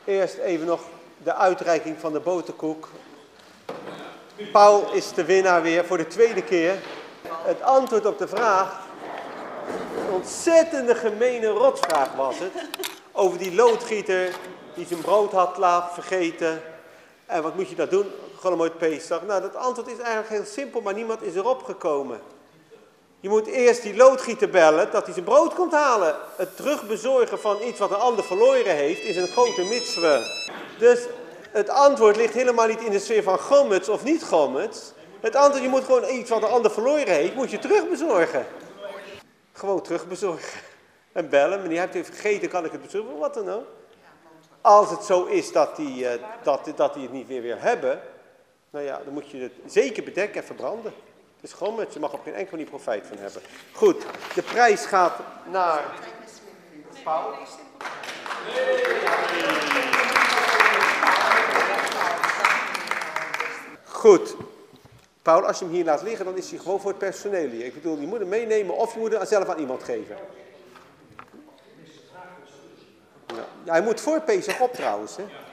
Eerst even nog de uitreiking van de boterkoek. Paul is de winnaar weer voor de tweede keer. Het antwoord op de vraag, een ontzettende gemene rotvraag was het, over die loodgieter die zijn brood had laten vergeten. En wat moet je dat doen? Gewoon uit Pesach. Nou, dat antwoord is eigenlijk heel simpel, maar niemand is erop gekomen. Je moet eerst die loodgieter bellen dat hij zijn brood komt halen. Het terugbezorgen van iets wat een ander verloren heeft is een grote mitzwe. Dus het antwoord ligt helemaal niet in de sfeer van gommets of niet gommets. Het antwoord, je moet gewoon iets wat een ander verloren heeft, moet je terugbezorgen. Gewoon terugbezorgen. En bellen, meneer, hebt u vergeten, kan ik het bezorgen? Wat dan ook. Als het zo is dat die het niet weer wil hebben, nou ja, dan moet je het zeker bedekken en verbranden. Het is gewoon met, je mag op geen enkel manier profijt van hebben. Goed, de prijs gaat naar Paul. Goed. Paul, als je hem hier laat liggen, dan is hij gewoon voor het personeel hier. Ik bedoel, je moet hem meenemen of je moet hem zelf aan iemand geven. Ja, hij moet voor Pesach op trouwens, hè.